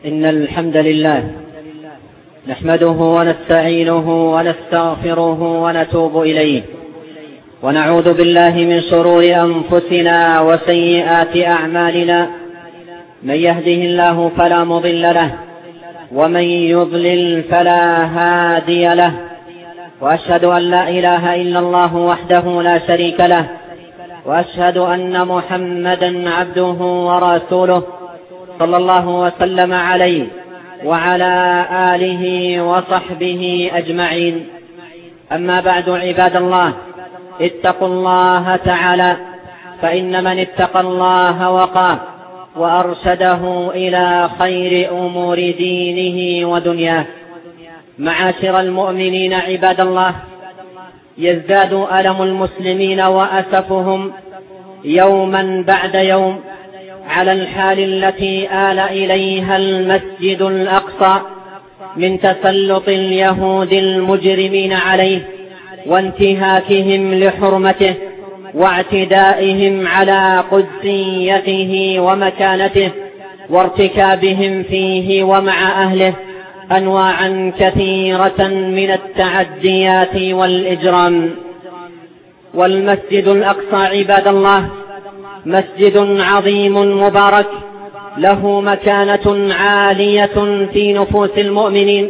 إن الحمد لله نحمده ونستعينه ونستغفره ونتوب إليه، ونعوذ بالله من شرور أنفسنا وسيئات أعمالنا. من يهده الله فلا مضل له، ومن يضلل فلا هادي له، وأشهد أن لا إله إلا الله وحده لا شريك له، وأشهد أن محمدا عبده ورسوله صلى الله وسلم عليه وعلى آله وصحبه أجمعين. أما بعد، عباد الله، اتقوا الله تعالى، فإن من اتقى الله وقاه وأرشده إلى خير أمور دينه ودنياه. معاشر المؤمنين عباد الله، يزداد ألم المسلمين وأسفهم يوما بعد يوم على الحال التي آل إليها المسجد الأقصى من تسلط اليهود المجرمين عليه وانتهاكهم لحرمته واعتدائهم على قدسيته ومكانته وارتكابهم فيه ومع أهله أنواعا كثيرة من التعديات والإجرام. والمسجد الأقصى عباد الله مسجد عظيم مبارك، له مكانة عالية في نفوس المؤمنين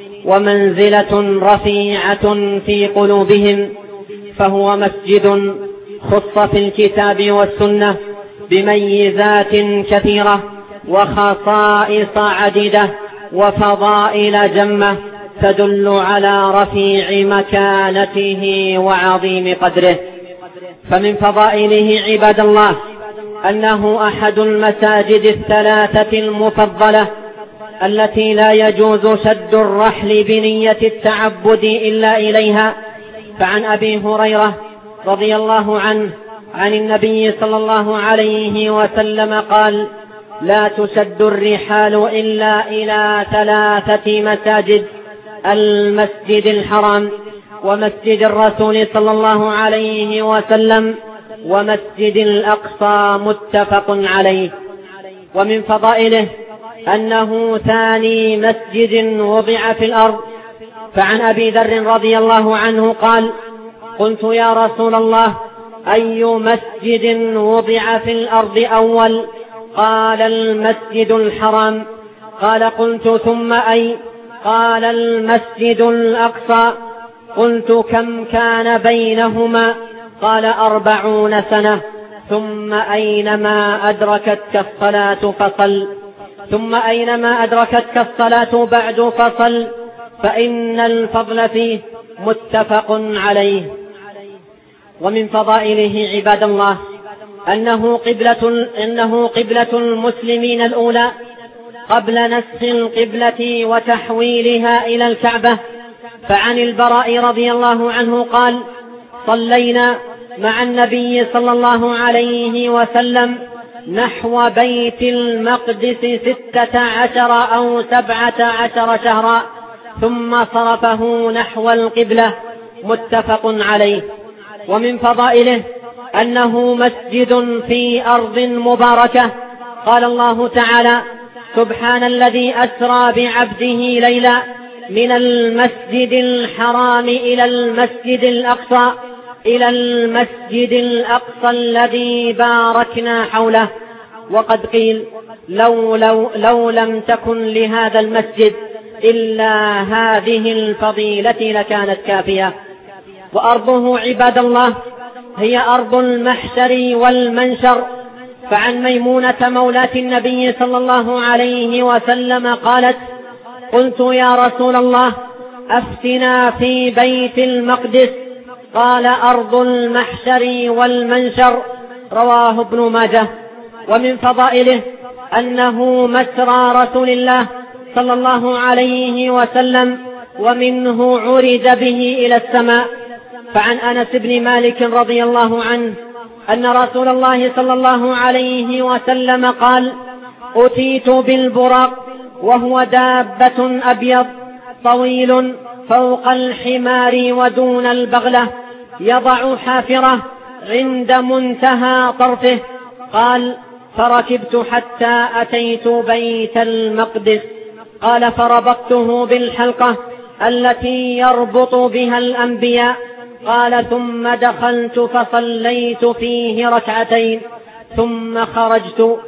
ومنزلة رفيعة في قلوبهم، فهو مسجد خص في الكتاب والسنة بميزات كثيرة وخصائص عديدة وفضائل جمة تدل على رفيع مكانته وعظيم قدره. فمن فضائله عباد الله أنه أحد المساجد الثلاثة المفضلة التي لا يجوز شد الرحل بنية التعبد إلا إليها. فعن أبي هريرة رضي الله عنه عن النبي صلى الله عليه وسلم قال: لا تشد الرحال إلا إلى ثلاثة مساجد: المسجد الحرام، ومسجد الرسول صلى الله عليه وسلم، ومسجد الأقصى، متفق عليه. ومن فضائله أنه ثاني مسجد وضع في الأرض. فعن أبي ذر رضي الله عنه قال: قلت يا رسول الله، أي مسجد وضع في الأرض أول؟ قال: المسجد الحرام. قال: قلت ثم أي؟ قال: المسجد الأقصى. قلت: كم كان بينهما؟ قال: 40 سنة. ثم أينما أدركتك الصلاة فصل، ثم أينما أدركتك الصلاة بعد فصل، فإن الفضل فيه، متفق عليه. ومن فضائله عباد الله أنه قبلة المسلمين الأولى قبل نسخ القبلة وتحويلها إلى الكعبة. فعن البراء رضي الله عنه قال: صلينا مع النبي صلى الله عليه وسلم نحو بيت المقدس 16 أو 17 شهرا، ثم صرفه نحو القبلة، متفق عليه. ومن فضائله أنه مسجد في أرض مباركة. قال الله تعالى: سبحان الذي أسرى بعبده ليلا من المسجد الحرام إلى المسجد الأقصى، إلى المسجد الأقصى الذي باركنا حوله. وقد قيل: لو لم تكن لهذا المسجد إلا هذه الفضيلة لكانت كافية. وأرضه عباد الله هي أرض المحشر والمنشر. فعن ميمونة مولاة النبي صلى الله عليه وسلم قالت: قلت يا رسول الله، أفتنا في بيت المقدس. قال: أرض المحشر والمنشر. رواه ابن ماجه. ومن فضائله أنه مسرى رسول الله صلى الله عليه وسلم، ومنه عرج به إلى السماء. فعن أنس بن مالك رضي الله عنه أن رسول الله صلى الله عليه وسلم قال: أتيت بالبراق، وهو دابة أبيض طويل فوق الحمار ودون البغلة، يضع حافرة عند منتهى طرفه. قال: فركبت حتى أتيت بيت المقدس. قال فربطته بالحلقة التي يربط بها الأنبياء. قال ثم دخلت فصليت فيه ركعتين ثم خرجت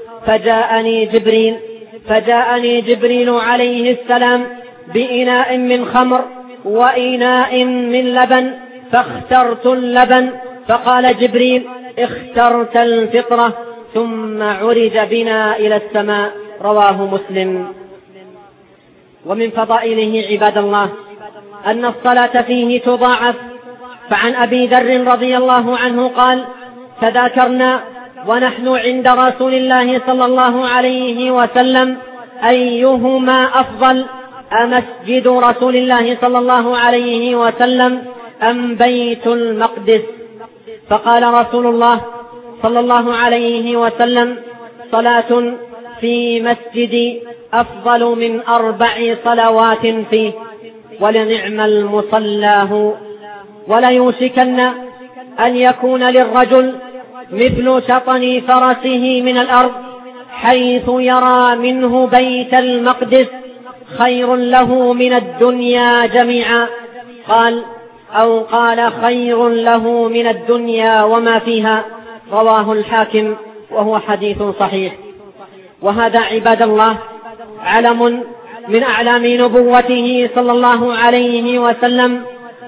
فجاءني جبريل عليه السلام بإناء من خمر وإناء من لبن، فاخترت اللبن، فقال جبريل اخترت الفطرة، ثم عرج بنا إلى السماء. رواه مسلم. ومن فضائله عباد الله أن الصلاة فيه تضاعف. فعن أبي ذر رضي الله عنه قال: تذاكرنا ونحن عند رسول الله صلى الله عليه وسلم أيهما أفضل، أمسجد رسول الله صلى الله عليه وسلم أم بيت المقدس؟ فقال رسول الله صلى الله عليه وسلم: صلاة في مسجدي أفضل من 4 صلوات فيه، ولنعم المصلاه. وليوشكن أن يكون للرجل مثل شطن فرسه من الأرض حيث يرى منه بيت المقدس خير له من الدنيا جميعا. قال خير له من الدنيا وما فيها. رواه الحاكم وهو حديث صحيح. وهذا عباد الله علم من أعلام نبوته صلى الله عليه وسلم،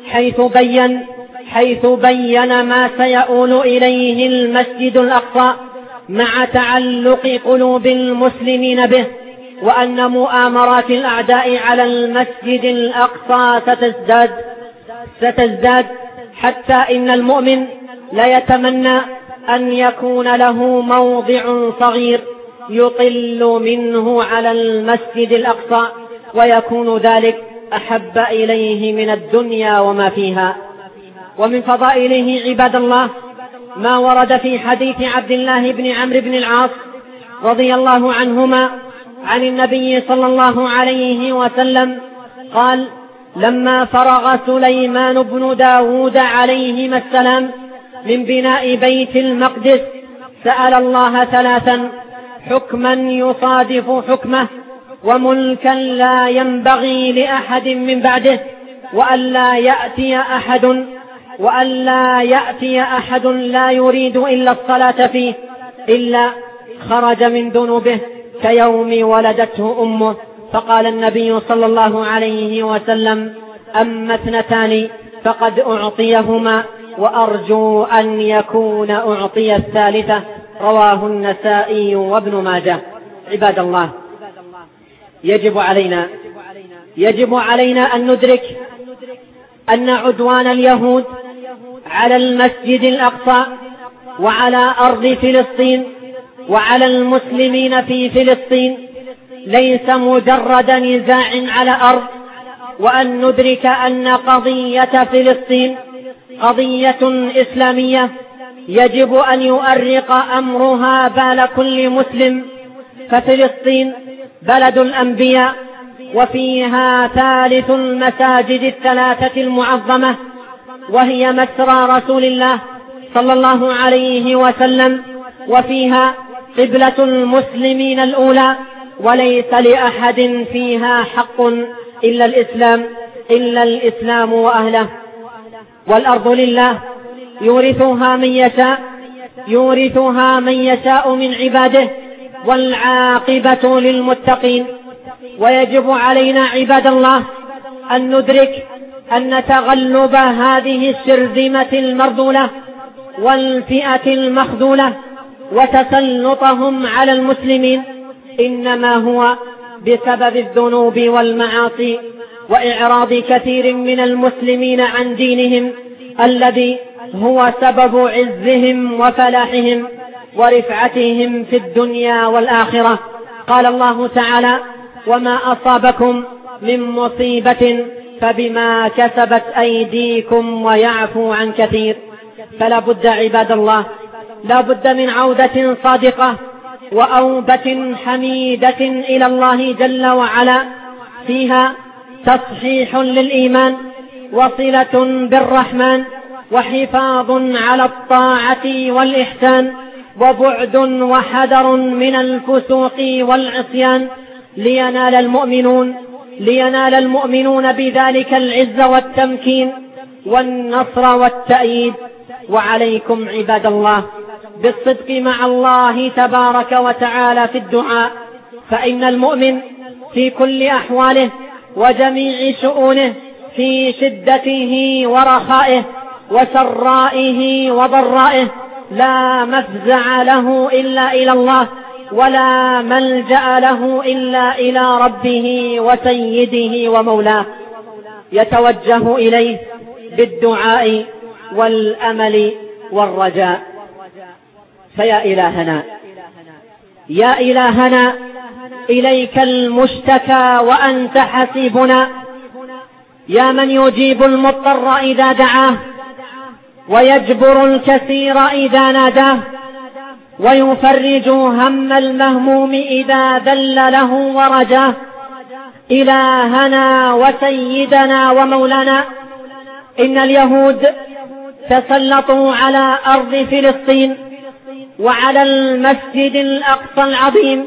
حيث بين ما سيؤول إليه المسجد الأقصى مع تعلق قلوب المسلمين به، وأن مؤامرات الأعداء على المسجد الأقصى ستزداد حتى إن المؤمن لا يتمنى أن يكون له موضع صغير يطل منه على المسجد الأقصى، ويكون ذلك أحب إليه من الدنيا وما فيها. ومن فضائله عباد الله ما ورد في حديث عبد الله بن عمرو بن العاص رضي الله عنهما عن النبي صلى الله عليه وسلم قال: لما فرغ سليمان بن داود عليهما السلام من بناء بيت المقدس سأل الله 3: حكما يصادف حكمه، وملكا لا ينبغي لأحد من بعده، وألا يأتي أحد لا يريد إلا الصلاة فيه إلا خرج من ذنوبه كيوم ولدته أمه. فقال النبي صلى الله عليه وسلم: أما 2 فقد أعطيهما، وأرجو أن يكون أعطي 3. رواه النسائي وابن ماجه. عباد الله، يجب علينا أن ندرك أن عدوان اليهود على المسجد الأقصى وعلى أرض فلسطين وعلى المسلمين في فلسطين ليس مجرد نزاع على أرض، وأن ندرك أن قضية فلسطين قضية إسلامية يجب أن يؤرق أمرها بال كل مسلم. ففلسطين بلد الأنبياء، وفيها 3 المساجد ال3 المعظمة، وهي مسرى رسول الله صلى الله عليه وسلم، وفيها قبلة المسلمين الأولى، وليس لأحد فيها حق إلا الإسلام وأهله. والأرض لله يورثها من يشاء من عباده، والعاقبة للمتقين. ويجب علينا عباد الله أن ندرك أن تغلب هذه الشرذمة المرذولة والفئة المخذولة وتسلطهم على المسلمين إنما هو بسبب الذنوب والمعاصي وإعراض كثير من المسلمين عن دينهم الذي هو سبب عزهم وفلاحهم ورفعتهم في الدنيا والآخرة. قال الله تعالى: وما أصابكم من مصيبة فبما كسبت أيديكم ويعفو عن كثير. فلا بد عباد الله، لا بد من عودة صادقة وأوبة حميدة إلى الله جل وعلا فيها تصحيح للإيمان وصلة بالرحمن وحفاظ على الطاعة والإحسان وبعد وحذر من الفسوق والعصيان لينال المؤمنون بذلك العز والتمكين والنصر والتأييد. وعليكم عباد الله بالصدق مع الله تبارك وتعالى في الدعاء، فإن المؤمن في كل أحواله وجميع شؤونه، في شدته ورخائه وسرائه وضرائه، لا مفزع له إلا إلى الله، ولا ملجأ له إلا إلى ربه وسيده ومولاه، يتوجه إليه بالدعاء والأمل والرجاء. فيا إلهنا، يا إلهنا، إليك المشتكى وأنت حسيبنا، يا من يجيب المضطر إذا دعاه، ويجبر الكثير إذا ناداه، ويفرج هم المهموم إذا ذل له ورجاه. إلهنا وسيدنا ومولانا، إن اليهود تسلطوا على أرض فلسطين وعلى المسجد الأقصى العظيم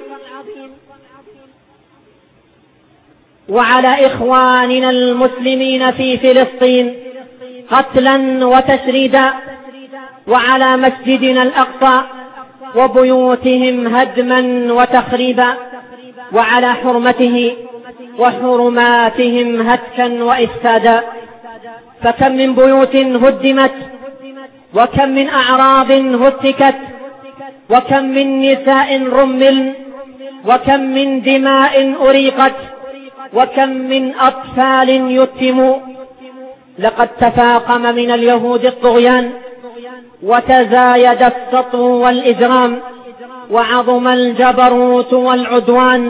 وعلى إخواننا المسلمين في فلسطين قتلا وتشريدا، وعلى مسجدنا الأقصى وبيوتهم هدما وتخريبا، وعلى حرمته وحرماتهم هتكا وإفسادا. فكم من بيوت هدمت، وكم من أعراض هتكت، وكم من نساء رمل، وكم من دماء أريقت، وكم من أطفال يتموا. لقد تفاقم من اليهود الطغيان، وتزايد السطو والإجرام، وعظم الجبروت والعدوان.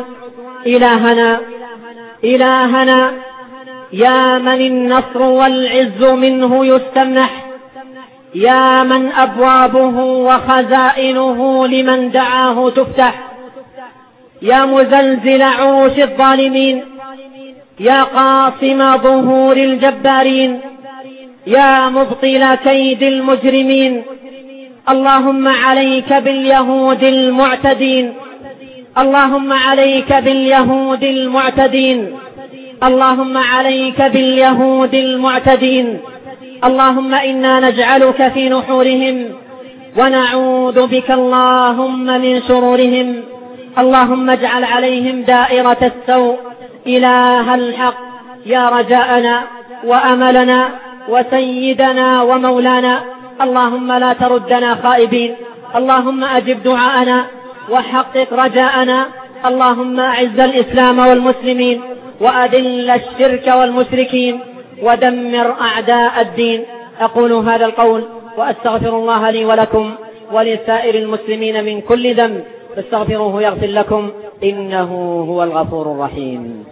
إلهنا يا من النصر والعز منه يستمنح، يا من أبوابه وخزائنه لمن دعاه تفتح، يا مزلزل عروش الظالمين، يا قاصم ظهور الجبارين، يا مبطل كيد المجرمين. اللهم عليك باليهود المعتدين، اللهم عليك باليهود المعتدين، اللهم عليك باليهود المعتدين. اللهم إنا نجعلك في نحورهم، ونعوذ بك اللهم من شرورهم. اللهم اجعل عليهم دائرة السوء إله الحق، يا رجاءنا وأملنا وسيدنا ومولانا. اللهم لا تردنا خائبين، اللهم أجب دعاءنا وحقق رجاءنا. اللهم أعز الإسلام والمسلمين، وأذل الشرك والمشركين، ودمر أعداء الدين. أقول هذا القول وأستغفر الله لي ولكم ولسائر المسلمين من كل ذنب، فاستغفروه يغفر لكم، إنه هو الغفور الرحيم.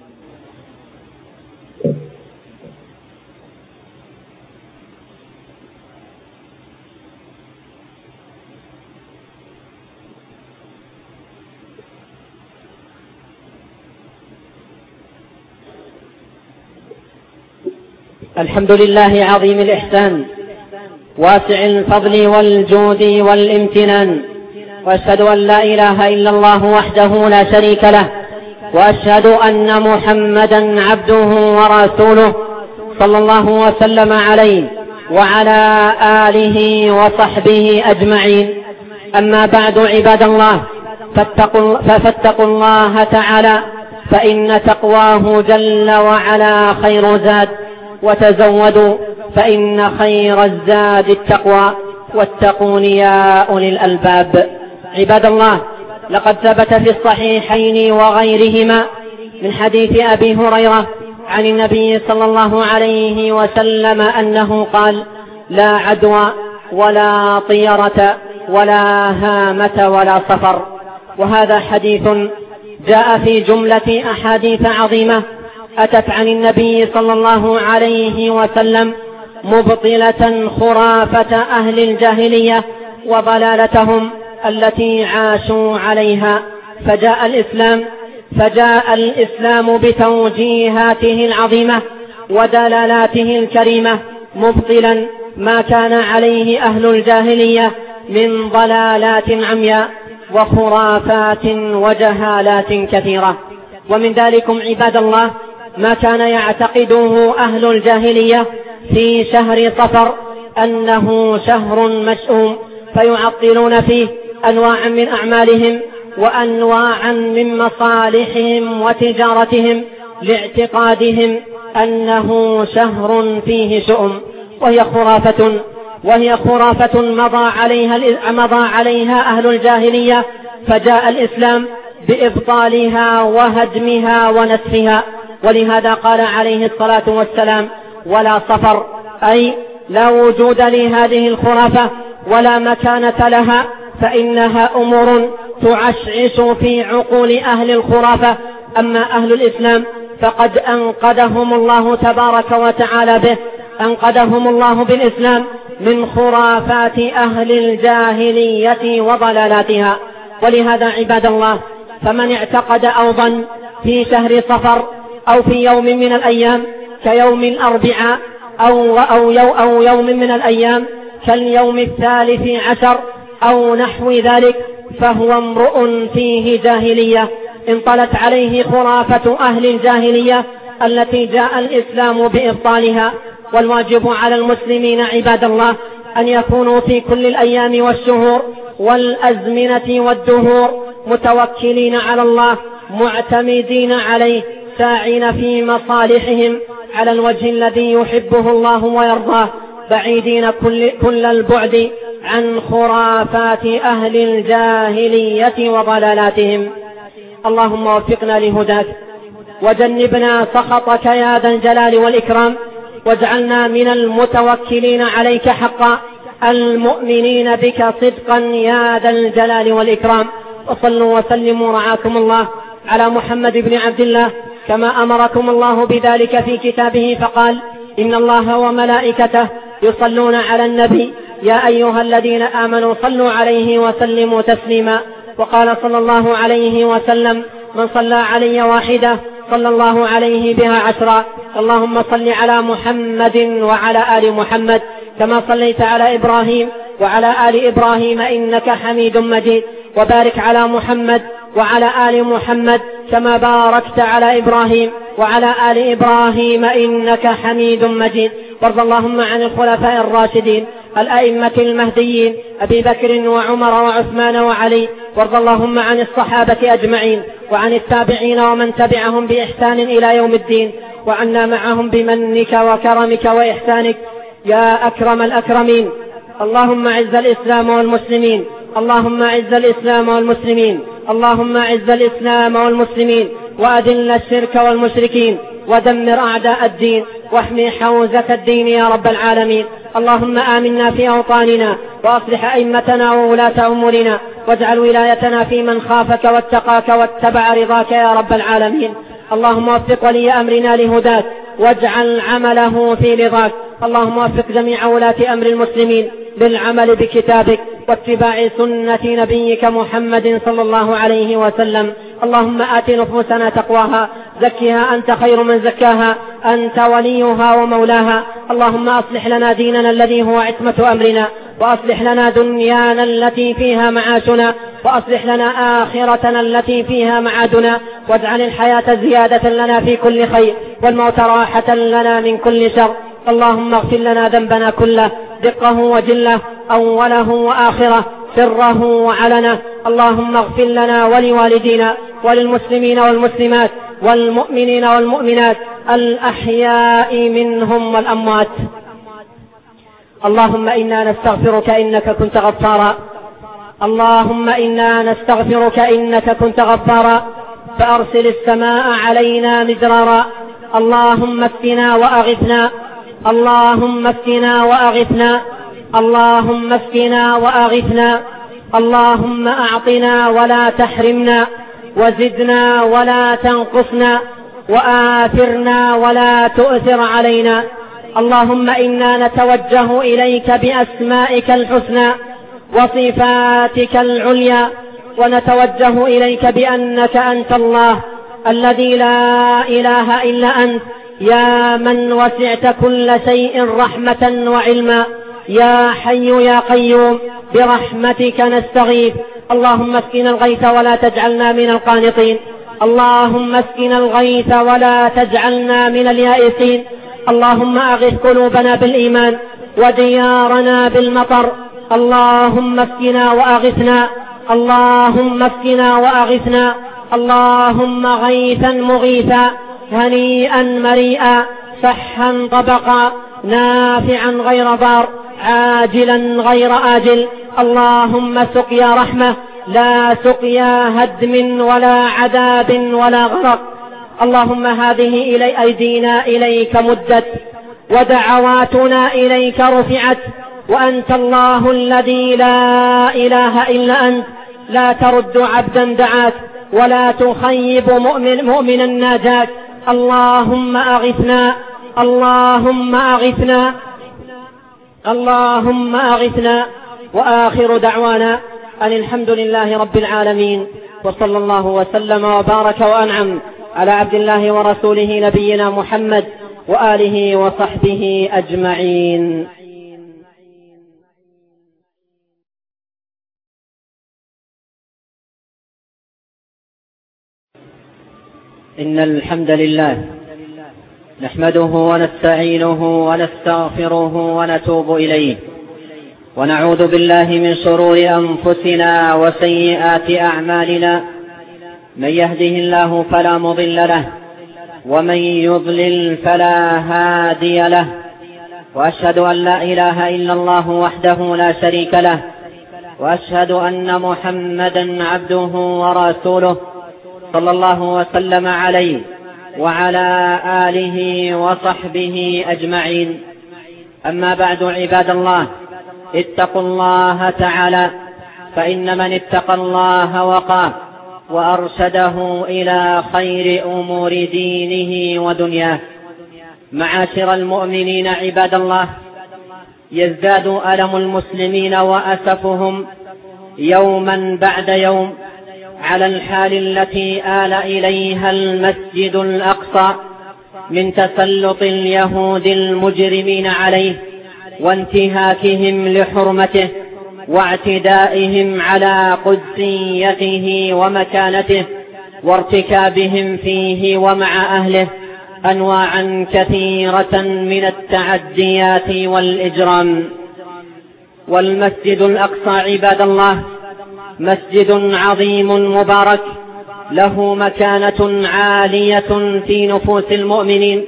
الحمد لله عظيم الإحسان، واسع الفضل والجود والامتنان، وأشهد أن لا إله إلا الله وحده لا شريك له، وأشهد أن محمدا عبده ورسوله صلى الله وسلم عليه وعلى آله وصحبه أجمعين. أما بعد، عباد الله، فاتقوا الله تعالى، فإن تقواه جل وعلا خير زاد، وتزودوا فإن خير الزاد التقوى، واتقون يا أولي الألباب. عباد الله، لقد ثبت في الصحيحين وغيرهما من حديث أبي هريرة عن النبي صلى الله عليه وسلم أنه قال: لا عدوى ولا طيرة ولا هامة ولا صفر. وهذا حديث جاء في جملة أحاديث عظيمة أتت عن النبي صلى الله عليه وسلم مبطلة خرافة أهل الجاهلية وضلالتهم التي عاشوا عليها. فجاء الإسلام بتوجيهاته العظيمة ودلالاته الكريمة، مبطلا ما كان عليه أهل الجاهلية من ضلالات عمياء وخرافات وجهالات كثيرة. ومن ذلكم عباد الله ما كان يعتقده أهل الجاهلية في شهر صفر أنه شهر مشؤوم، فيعطلون فيه أنواعا من أعمالهم وأنواعا من مصالحهم وتجارتهم لاعتقادهم أنه شهر فيه شؤم، وهي خرافة مضى عليها أهل الجاهلية، فجاء الإسلام بإبطالها وهدمها ونسفها. ولهذا قال عليه الصلاة والسلام: ولا صفر، أي لا وجود لهذه الخرافة ولا مكانة لها، فإنها أمور تعشعش في عقول أهل الخرافة. أما أهل الإسلام فقد أنقذهم الله تبارك وتعالى به، أنقذهم الله بالإسلام من خرافات أهل الجاهلية وضلالاتها. ولهذا عباد الله فمن اعتقد أو ظن في شهر صفر أو في يوم من الأيام كيوم الأربعاء أو يوم من الأيام كاليوم 13 أو نحو ذلك فهو امرؤ فيه جاهلية انطلت عليه خرافة أهل الجاهلية التي جاء الإسلام بإبطالها. والواجب على المسلمين عباد الله أن يكونوا في كل الأيام والشهور والأزمنة والدهور متوكلين على الله، معتمدين عليه، ساعين في مصالحهم على الوجه الذي يحبه الله ويرضاه، بعيدين كل البعد عن خرافات أهل الجاهلية وضلالاتهم. اللهم وفقنا لهداك وجنبنا سخطك يا ذا الجلال والإكرام، واجعلنا من المتوكلين عليك حقا، المؤمنين بك صدقا يا ذا الجلال والإكرام. وصلوا وسلموا رعاكم الله على محمد بن عبد الله كما أمركم الله بذلك في كتابه، فقال: إن الله وملائكته يصلون على النبي يا أيها الذين آمنوا صلوا عليه وسلموا تسليما. وقال صلى الله عليه وسلم: من صلى علي واحدة صلى الله عليه بها 10. اللهم صل على محمد وعلى آل محمد كما صليت على إبراهيم وعلى آل إبراهيم إنك حميد مجيد، وبارك على محمد وعلى آل محمد كما باركت على إبراهيم وعلى آل إبراهيم إنك حميد مجيد. وارض اللهم عن الخلفاء الراشدين الأئمة المهديين أبي بكر وعمر وعثمان وعلي، وارض اللهم عن الصحابة أجمعين وعن التابعين ومن تبعهم بإحسان إلى يوم الدين، وعنا معهم بمنك وكرمك وإحسانك يا أكرم الأكرمين. اللهم أعز الإسلام والمسلمين، اللهم أعز الإسلام والمسلمين، اللهم أعز الإسلام والمسلمين، وأذل الشرك والمشركين، ودمر أعداء الدين، واحمي حوزة الدين يا رب العالمين. اللهم آمنا في أوطاننا، وأصلح أئمتنا وولاة أمورنا، واجعل ولايتنا في من خافك واتقاك واتبع رضاك يا رب العالمين. اللهم وفق ولي أمرنا لهداك، واجعل عمله في رضاك. اللهم وفق جميع ولاة أمر المسلمين بالعمل بكتابك واتباع سنة نبيك محمد صلى الله عليه وسلم. اللهم آت نفوسنا تقواها، زكها أنت خير من زكاها، أنت وليها ومولاها. اللهم أصلح لنا ديننا الذي هو عصمة أمرنا، وأصلح لنا دنيانا التي فيها معاشنا، وأصلح لنا آخرتنا التي فيها معادنا، واجعل الحياة زيادة لنا في كل خير والموت راحة لنا من كل شر. اللهم اغفر لنا ذنبنا كله، دقه وجله، أوله وآخره، سره وعلنه. اللهم اغفر لنا ولوالدينا وللمسلمين والمسلمات والمؤمنين والمؤمنات الأحياء منهم والأموات. اللهم إنا نستغفرك إنك كنت غفارا، اللهم إنا نستغفرك إنك كنت غفارا، فأرسل السماء علينا مدرارا. اللهم اسقنا وأغثنا، اللهم اسقنا وأغثنا، اللهم اسقنا وأغثنا. اللهم أعطنا ولا تحرمنا، وزدنا ولا تنقصنا، وآثرنا ولا تؤثر علينا. اللهم إنا نتوجه إليك بأسمائك الحسنى وصفاتك العليا، ونتوجه إليك بأنك أنت الله الذي لا إله إلا أنت، يا من وسعت كل شيء رحمة وعلما. يا حي يا قيوم برحمتك نستغيث. اللهم اسقنا الغيث ولا تجعلنا من القانطين. اللهم اسقنا الغيث ولا تجعلنا من اليائسين. اللهم أغث قلوبنا بالإيمان وديارنا بالمطر. اللهم اسقنا وأغثنا. اللهم اسقنا وأغثنا. اللهم غيثا مغيثا هنيئا مريئا صحا طبقا نافعا غير ضار عاجلا غير آجل. اللهم سقيا رحمة لا سقيا هدم ولا عذاب ولا غرق. اللهم هذه أيدينا إليك مدت ودعواتنا إليك رفعت، وأنت الله الذي لا إله إلا أنت، لا ترد عبدا دعاك ولا تخيب مؤمنا ناجاك. اللهم أغثنا. اللهم أغثنا. اللهم أغثنا. وآخر دعوانا أن الحمد لله رب العالمين، وصلى الله وسلم وبارك وأنعم على عبد الله ورسوله نبينا محمد وآله وصحبه أجمعين. إن الحمد لله نحمده ونستعينه ونستغفره ونتوب إليه، ونعوذ بالله من شرور أنفسنا وسيئات أعمالنا. من يهده الله فلا مضل له، ومن يضلل فلا هادي له. وأشهد أن لا إله إلا الله وحده لا شريك له، وأشهد أن محمدا عبده ورسوله صلى الله وسلم عليه وعلى آله وصحبه أجمعين. أما بعد، عباد الله، اتقوا الله تعالى، فإن من اتقى الله وقاه وأرشده إلى خير أمور دينه ودنياه. معاشر المؤمنين عباد الله، يزداد ألم المسلمين وأسفهم يوما بعد يوم على الحال التي آل إليها المسجد الأقصى من تسلط اليهود المجرمين عليه وانتهاكهم لحرمته واعتدائهم على قدسيته ومكانته وارتكابهم فيه ومع أهله أنواعا كثيرة من التعديات والإجرام. والمسجد الأقصى عباد الله مسجد عظيم مبارك، له مكانة عالية في نفوس المؤمنين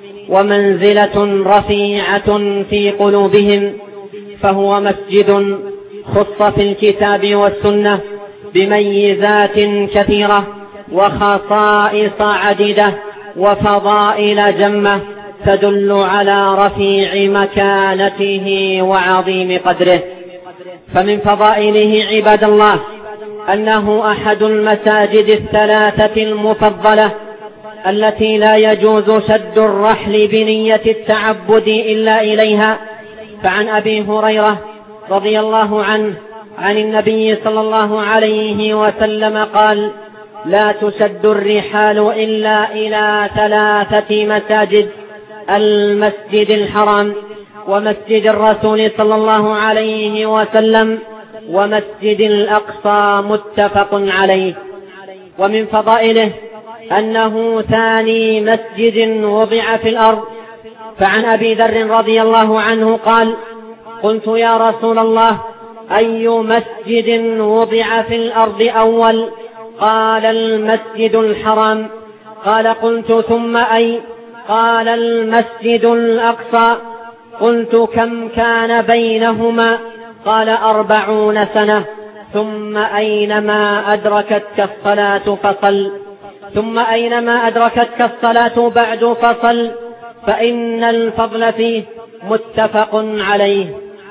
ومنزلة رفيعة في قلوبهم، فهو مسجد خص في الكتاب والسنة بميزات كثيرة وخصائص عديدة وفضائل جمة تدل على رفيع مكانته وعظيم قدره. فمن فضائله عباد الله أنه أحد المساجد الثلاثة المفضلة التي لا يجوز شد الرحل بنية التعبد إلا إليها. فعن أبي هريرة رضي الله عنه عن النبي صلى الله عليه وسلم قال: لا تشد الرحال إلا إلى ثلاثة مساجد: المسجد الحرام، ومسجد الرسول صلى الله عليه وسلم، ومسجد الأقصى، متفق عليه. ومن فضائله أنه ثاني مسجد وضع في الأرض. فعن أبي ذر رضي الله عنه قال: قلت يا رسول الله أي مسجد وضع في الأرض أول؟ قال: المسجد الحرام. قال: قلت ثم أي؟ قال: المسجد الأقصى. قلت: كم كان بينهما؟ قال: 40 سنة. ثم أينما أدركتك الصلاة فصل. ثم أينما أدركتك الصلاة بعد فصل، فإن الفضل فيه، متفق عليه.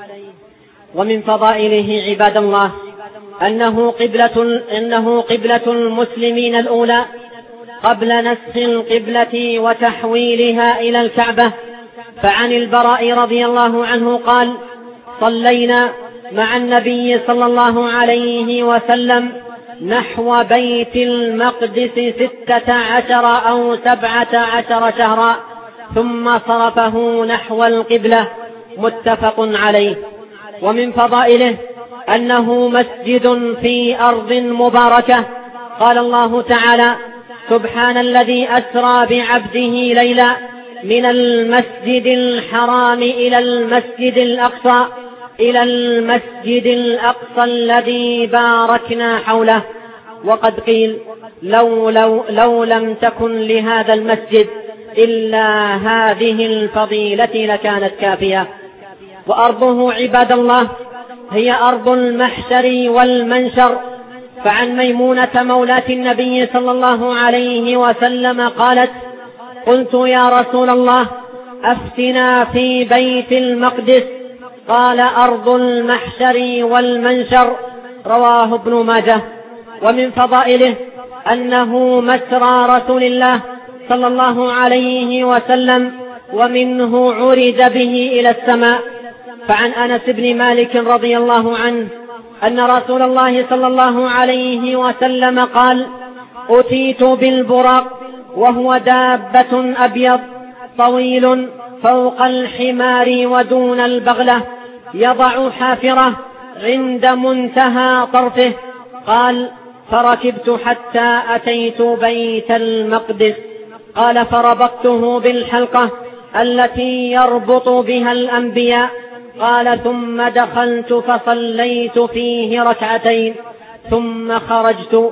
ومن فضائله عباد الله أنه قبلة المسلمين الأولى قبل نسخ القبلة وتحويلها إلى الكعبة. فعن البراء رضي الله عنه قال: صلينا مع النبي صلى الله عليه وسلم نحو بيت المقدس 16 أو 17 شهرا، ثم صرفه نحو القبلة، متفق عليه. ومن فضائله أنه مسجد في أرض مباركة. قال الله تعالى: سبحان الذي أسرى بعبده ليلا من المسجد الحرام إلى المسجد الأقصى الذي باركنا حوله. وقد قيل لو لم تكن لهذا المسجد إلا هذه الفضيلة لكانت كافية. وأرضه عباد الله هي أرض المحشر والمنشر. فعن ميمونة مولاة النبي صلى الله عليه وسلم قالت: قلت يا رسول الله أفتنا في بيت المقدس، قال: أرض المحشر والمنشر. رواه ابن ماجه. ومن فضائله أنه مسرى رسول الله صلى الله عليه وسلم، ومنه عرج به إلى السماء. فعن أنس بن مالك رضي الله عنه أن رسول الله صلى الله عليه وسلم قال: أتيت بالبراق، وهو دابة أبيض طويل فوق الحمار ودون البغلة، يضع حافرة عند منتهى طرفه. قال: فركبت حتى أتيت بيت المقدس. قال: فربطته بالحلقة التي يربط بها الأنبياء. قال: ثم دخلت فصليت فيه ركعتين، ثم خرجت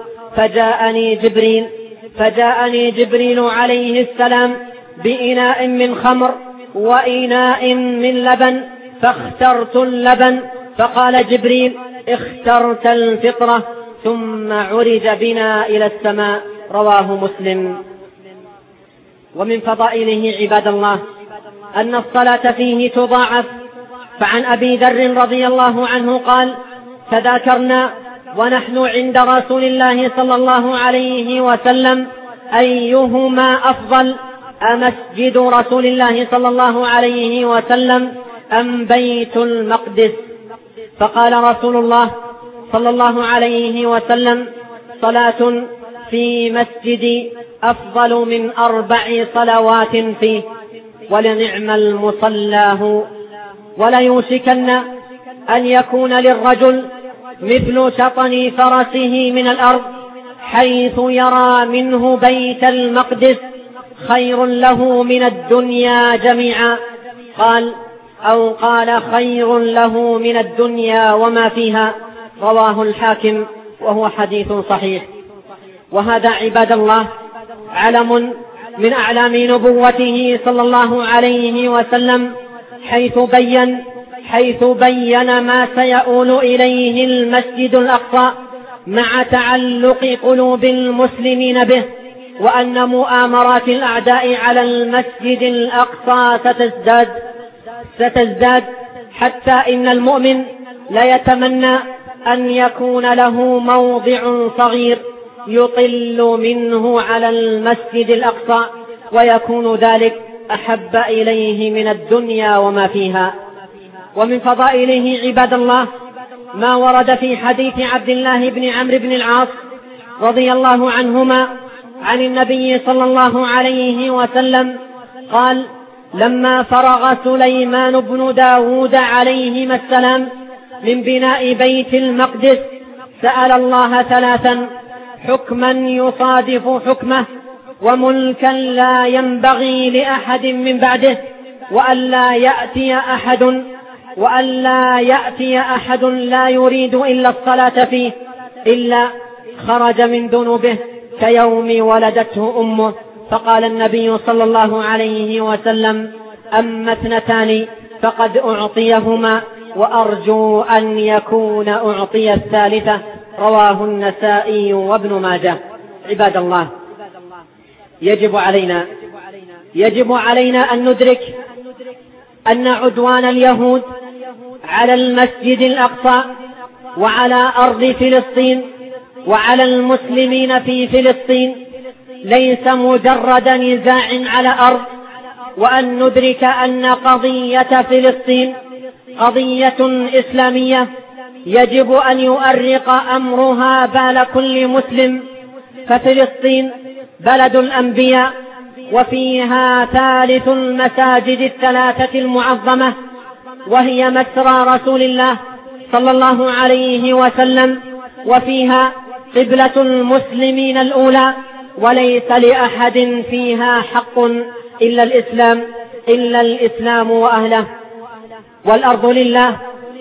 فجاءني جبريل عليه السلام بإناء من خمر وإناء من لبن، فاخترت اللبن. فقال جبريل: اخترت الفطرة. ثم عرج بنا إلى السماء. رواه مسلم. ومن فضائله عباد الله أن الصلاة فيه تضاعف. فعن أبي ذر رضي الله عنه قال: تذاكرنا ونحن عند رسول الله صلى الله عليه وسلم أيهما أفضل، أمسجد رسول الله صلى الله عليه وسلم أم بيت المقدس؟ فقال رسول الله صلى الله عليه وسلم: صلاة في مسجدي أفضل من 4 صلوات فيه، ولنعم المصلاه. وليوشكن أن يكون للرجل مثل شطن فرسه من الأرض، حيث يرى منه بيت المقدس خير له من الدنيا جميعا. قال خير له من الدنيا وما فيها. رواه الحاكم وهو حديث صحيح. وهذا عباد الله علم من أعلام نبوته صلى الله عليه وسلم، حيث بين ما سيؤول إليه المسجد الأقصى مع تعلق قلوب المسلمين به، وأن مؤامرات الأعداء على المسجد الأقصى ستزداد حتى إن المؤمن لا يتمنى أن يكون له موضع صغير يطل منه على المسجد الأقصى، ويكون ذلك أحب إليه من الدنيا وما فيها. ومن فضائله عباد الله ما ورد في حديث عبد الله بن عمرو بن العاص رضي الله عنهما عن النبي صلى الله عليه وسلم قال: لما فرغ سليمان بن داود عليهما السلام من بناء بيت المقدس سأل الله 3: حكما يصادف حكمه، وملكا لا ينبغي لأحد من بعده، وألا يأتي أحد لا يريد إلا الصلاة فيه إلا خرج من ذنوبه كيوم ولدته أمه. فقال النبي صلى الله عليه وسلم: أما 2 فقد أعطيهما، وأرجو أن يكون أعطي 3. رواه النسائي وابن ماجه. عباد الله، يجب علينا أن ندرك أن عدوان اليهود على المسجد الأقصى وعلى أرض فلسطين وعلى المسلمين في فلسطين ليس مجرد نزاع على أرض، وأن ندرك أن قضية فلسطين قضية إسلامية يجب أن يؤرق أمرها بال كل مسلم. ففلسطين بلد الأنبياء، وفيها 3 المساجد 3 المعظمة، وهي مسرى رسول الله صلى الله عليه وسلم، وفيها قبلة المسلمين الأولى، وليس لأحد فيها حق إلا الإسلام وأهله. والأرض لله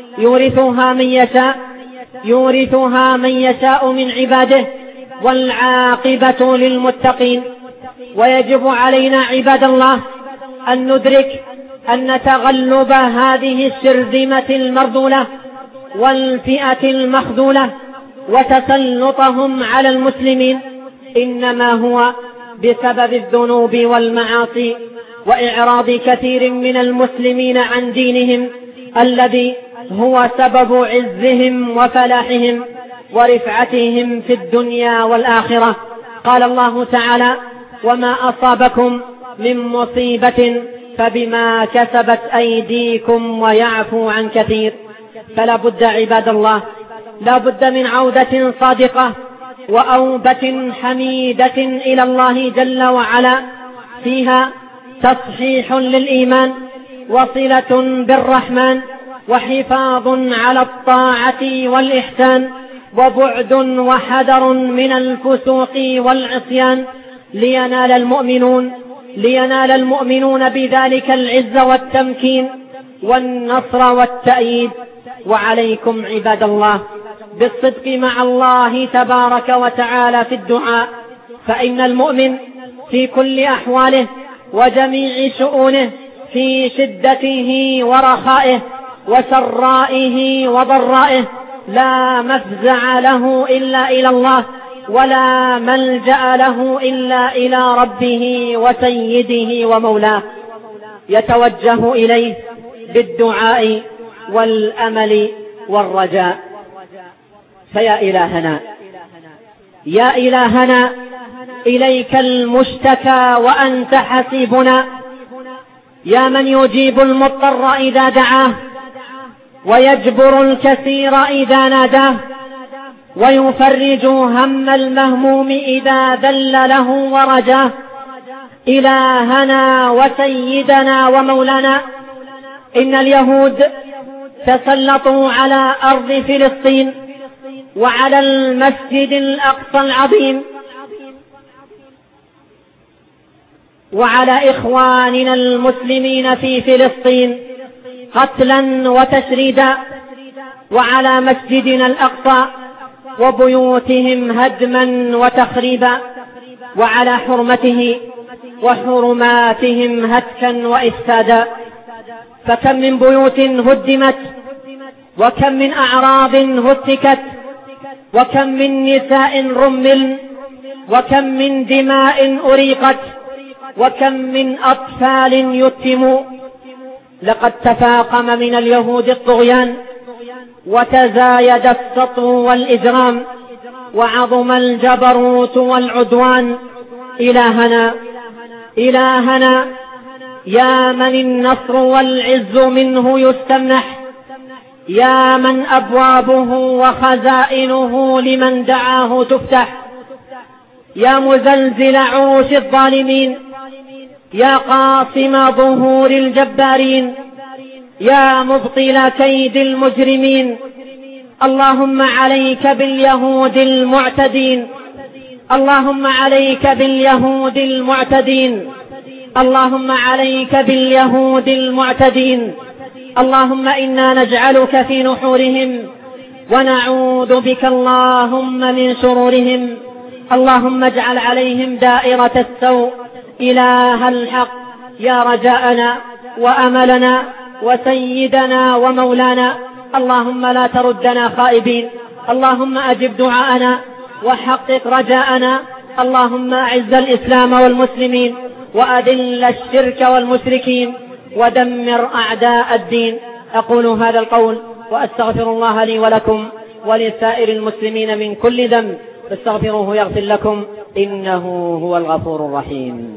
يورثها من يشاء من عباده، والعاقبة للمتقين. ويجب علينا عباد الله أن ندرك أن تغلب هذه الشرذمة المرذولة والفئة المخذولة وتسلطهم على المسلمين إنما هو بسبب الذنوب والمعاصي وإعراض كثير من المسلمين عن دينهم الذي هو سبب عزهم وفلاحهم ورفعتهم في الدنيا والآخرة. قال الله تعالى: وما أصابكم من مصيبة فبما كسبت أيديكم ويعفو عن كثير. فلا بد عباد الله، لا بد من عودة صادقة وأوبة حميدة إلى الله جل وعلا، فيها تصحيح للإيمان وصلة بالرحمن وحفاظ على الطاعة والإحسان وبعد وحذر من الفسوق والعصيان، لينال المؤمنون بذلك العز والتمكين والنصر والتأييد. وعليكم عباد الله بالصدق مع الله تبارك وتعالى في الدعاء، فإن المؤمن في كل أحواله وجميع شؤونه، في شدته ورخائه وسرائه وضرائه، لا مفزع له إلا إلى الله، ولا ملجأ له إلا إلى ربه وسيده ومولاه، يتوجه إليه بالدعاء والأمل والرجاء. فيا إلهنا إليك المشتكى وأنت حسيبنا، يا من يجيب المضطر إذا دعاه ويجبر الكثير إذا ناداه ويفرج هم المهموم إذا ذل له ورجاه. إلهنا وسيدنا ومولانا، إن اليهود تسلطوا على أرض فلسطين وعلى المسجد الأقصى العظيم وعلى إخواننا المسلمين في فلسطين قتلا وتشريدا، وعلى مسجدنا الأقصى وبيوتهم هدما وتخريبا، وعلى حرمته وحرماتهم هتكا وإفسادا. فكم من بيوت هدمت، وكم من أعراض هتكت، وكم من نساء رمل، وكم من دماء أريقت، وكم من أطفال يتموا. لقد تفاقم من اليهود الطغيان وتزايد السطو والإجرام وعظم الجبروت والعدوان. إلهنا يا من النصر والعز منه يستمنح، يا من أبوابه وخزائنه لمن دعاه تفتح، يا مزلزل عروش الظالمين، يا قاصم ظهور الجبارين، يا مبطل كيد المجرمين. اللهم عليك باليهود المعتدين، اللهم عليك باليهود المعتدين، اللهم عليك باليهود المعتدين. اللهم إنا نجعلك في نحورهم ونعوذ بك اللهم من شرورهم. اللهم اجعل عليهم دائرة السوء إله الحق، يا رجاءنا وأملنا وسيدنا ومولانا. اللهم لا تردنا خائبين، اللهم أجب دعاءنا وحقق رجاءنا. اللهم أعز الإسلام والمسلمين وأذل الشرك والمشركين ودمر أعداء الدين. أقول هذا القول وأستغفر الله لي ولكم ولسائر المسلمين من كل ذنب، فاستغفروه يغفر لكم، إنه هو الغفور الرحيم.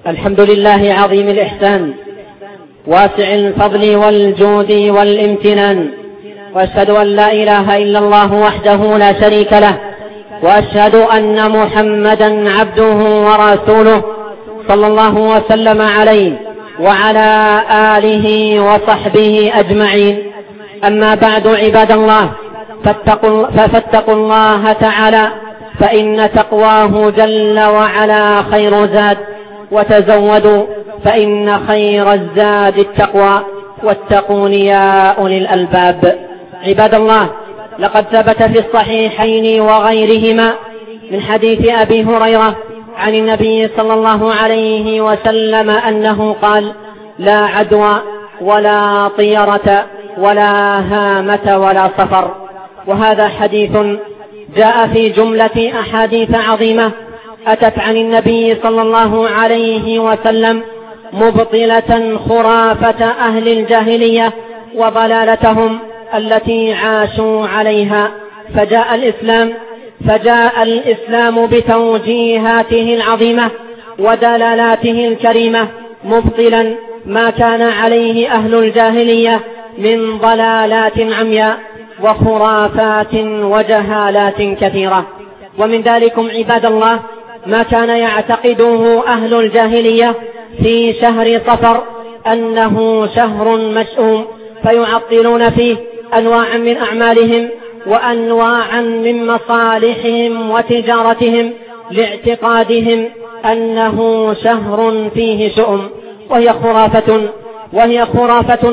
الحمد لله عظيم الإحسان واسع الفضل والجود والامتنان، وأشهد أن لا إله إلا الله وحده لا شريك له، وأشهد أن محمدا عبده ورسوله صلى الله وسلم عليه وعلى آله وصحبه أجمعين. أما بعد، عباد الله، فاتقوا الله تعالى، فإن تقواه جل وعلا خير زاد، وتزودوا فإن خير الزاد التقوى، واتقون يا أولي الألباب. عباد الله، لقد ثبت في الصحيحين وغيرهما من حديث أبي هريرة عن النبي صلى الله عليه وسلم أنه قال: لا عدوى ولا طيرة ولا هامة ولا صفر. وهذا حديث جاء في جملة أحاديث عظيمة أتت عن النبي صلى الله عليه وسلم مبطلة خرافة أهل الجاهلية وضلالتهم التي عاشوا عليها. فجاء الإسلام بتوجيهاته العظيمة ودلالاته الكريمة مبطلا ما كان عليه أهل الجاهلية من ضلالات عمياء وخرافات وجهالات كثيرة. ومن ذلكم عباد الله ما كان يعتقده أهل الجاهلية في شهر صفر أنه شهر مشؤوم، فيعطلون فيه أنواعا من أعمالهم وأنواعا من مصالحهم وتجارتهم لاعتقادهم أنه شهر فيه شؤم، وهي خرافة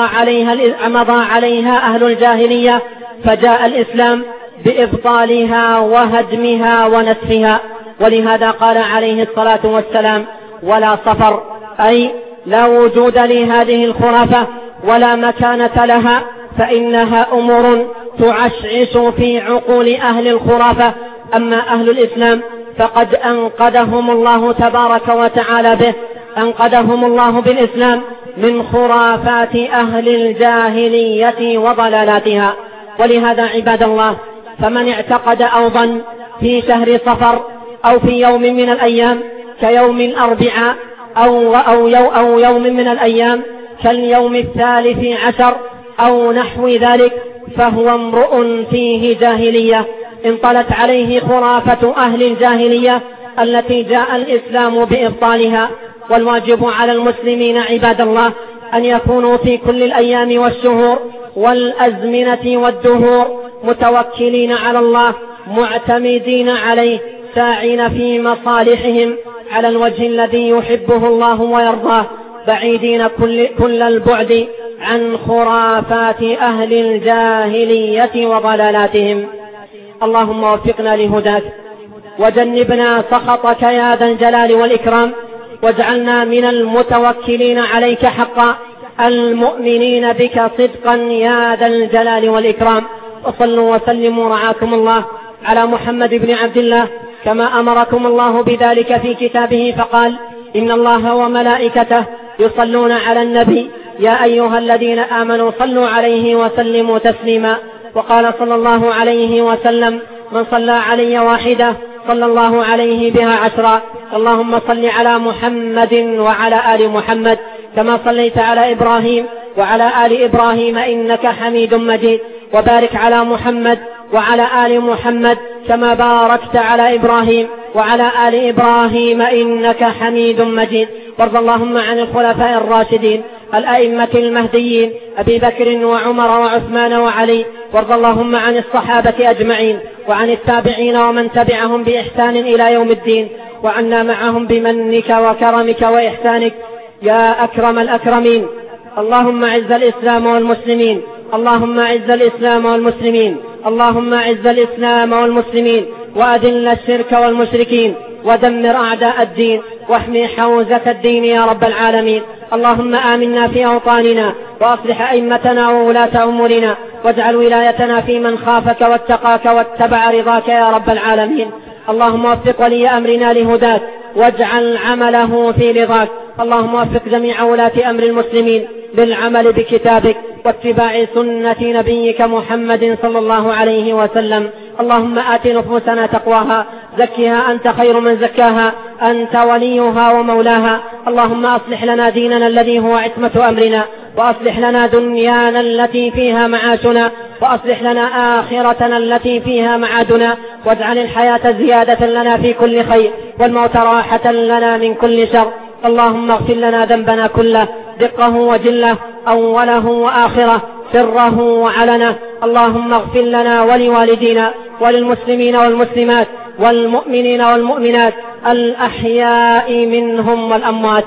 مضى عليها أهل الجاهلية، فجاء الإسلام بإبطالها وهدمها ونسفها. ولهذا قال عليه الصلاة والسلام: ولا صفر، أي لا وجود لهذه الخرافة ولا مكانة لها، فإنها أمور تعشعش في عقول أهل الخرافة. أما أهل الإسلام فقد أنقذهم الله تبارك وتعالى به، أنقذهم الله بالإسلام من خرافات أهل الجاهلية وضلالاتها. ولهذا عباد الله، فمن اعتقد أو ظن في شهر صفر أو في يوم من الأيام كيوم الأربعاء أو يوم من الأيام كاليوم 13 أو نحو ذلك، فهو امرؤ فيه جاهلية انطلت عليه خرافة أهل الجاهلية التي جاء الإسلام بإبطالها. والواجب على المسلمين عباد الله أن يكونوا في كل الأيام والشهور والأزمنة والدهور متوكلين على الله، معتمدين عليه، ساعين في مصالحهم على الوجه الذي يحبه الله ويرضاه، بعيدين كل البعد عن خرافات أهل الجاهلية وضلالاتهم. اللهم وفقنا لهداك، وجنبنا سخطك يا ذا الجلال والإكرام، واجعلنا من المتوكلين عليك حقا، المؤمنين بك صدقا يا ذا الجلال والإكرام. وصلوا وسلموا رعاكم الله على محمد بن عبد الله كما أمركم الله بذلك في كتابه، فقال: إن الله وملائكته يصلون على النبي يا أيها الذين آمنوا صلوا عليه وسلموا تسليما. وقال صلى الله عليه وسلم: من صلى علي واحدة صلى الله عليه بها 10. اللهم صل على محمد وعلى آل محمد كما صليت على إبراهيم وعلى آل إبراهيم إنك حميد مجيد، وبارك على محمد وعلى آل محمد كما باركت على إبراهيم وعلى آل إبراهيم إنك حميد مجيد. وارض اللهم عن الخلفاء الراشدين الأئمة المهديين أبي بكر وعمر وعثمان وعلي. وارض اللهم عن الصحابة أجمعين وعن التابعين ومن تبعهم بإحسان إلى يوم الدين، وعنا معهم بمنك وكرمك وإحسانك يا أكرم الأكرمين. اللهم أعز الإسلام والمسلمين، اللهم أعز الإسلام والمسلمين، اللهم أعز الإسلام والمسلمين، وأذل الشرك والمشركين، ودمر أعداء الدين، واحمي حوزة الدين يا رب العالمين. اللهم آمنا في أوطاننا، وأصلح أئمتنا وولاة أمورنا، واجعل ولايتنا في من خافك واتقاك واتبع رضاك يا رب العالمين. اللهم وفق ولي أمرنا لهداك، واجعل عمله في رضاك. اللهم وفق جميع ولاة أمر المسلمين بالعمل بكتابك واتباع سنة نبيك محمد صلى الله عليه وسلم. اللهم آت نفوسنا تقواها، زكها أنت خير من زكاها، أنت وليها ومولاها. اللهم أصلح لنا ديننا الذي هو عصمة أمرنا، وأصلح لنا دنيانا التي فيها معاشنا، وأصلح لنا آخرتنا التي فيها معادنا، واجعل الحياة زيادة لنا في كل خير، والموت راحة لنا من كل شر. اللهم اغفر لنا ذنبنا كله، دقه وجله، أوله وآخره، سره وعلنه. اللهم اغفر لنا ولوالدينا وللمسلمين والمسلمات والمؤمنين والمؤمنات الأحياء منهم والأموات.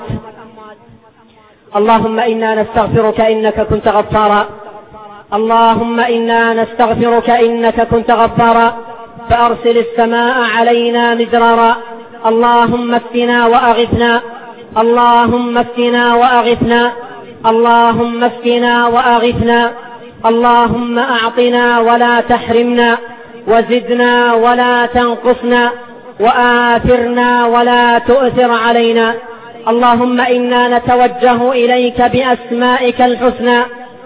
اللهم إنا نستغفرك إنك كنت غفارا، اللهم إنا نستغفرك إنك كنت غفارا، فأرسل السماء علينا مدرارا. اللهم اسقنا وأغثنا، اللهم اسقنا وأغثنا، اللهم اسقنا وأغثنا. اللهم أعطنا ولا تحرمنا، وزدنا ولا تنقصنا، وآثرنا ولا تؤثر علينا. اللهم إنا نتوجه إليك بأسمائك الحسنى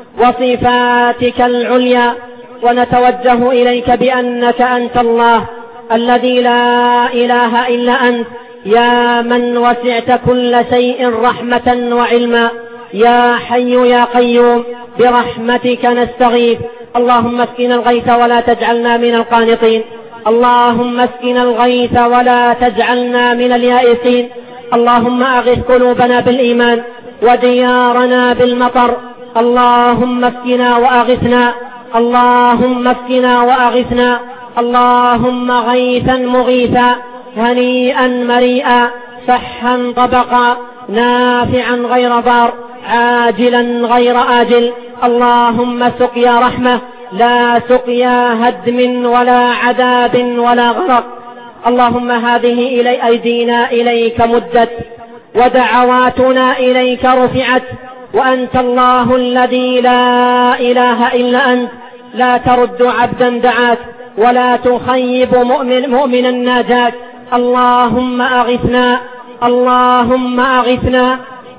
وصفاتك العليا، ونتوجه إليك بأنك أنت الله الذي لا إله إلا أنت، يا من وسعت كل شيء رحمة وعلما. يا حي يا قيوم برحمتك نستغيث. اللهم اسقنا الغيث ولا تجعلنا من القانطين، اللهم اسقنا الغيث ولا تجعلنا من اليائسين. اللهم أغث قلوبنا بالإيمان وديارنا بالمطر. اللهم اسقنا وأغثنا، اللهم اسقنا وأغثنا. اللهم غيثا مغيثا، هنيئا مريئا، صحا طبقا، نافعا غير ضار، عاجلا غير آجل. اللهم سقيا رحمة لا سقيا هدم ولا عذاب ولا غرق. اللهم هذه أيدينا إليك مدت، ودعواتنا إليك رفعت، وأنت الله الذي لا إله إلا أنت، لا ترد عبدا دعاك، ولا تخيب مؤمنا ناجاك. اللهم أغثنا، اللهم أغثنا،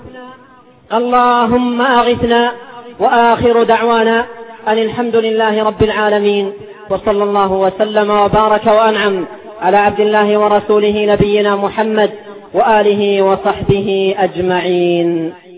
اللهم أغثنا. وآخر دعوانا أن الحمد لله رب العالمين، وصلى الله وسلم وبارك وأنعم على عبد الله ورسوله نبينا محمد وآله وصحبه أجمعين.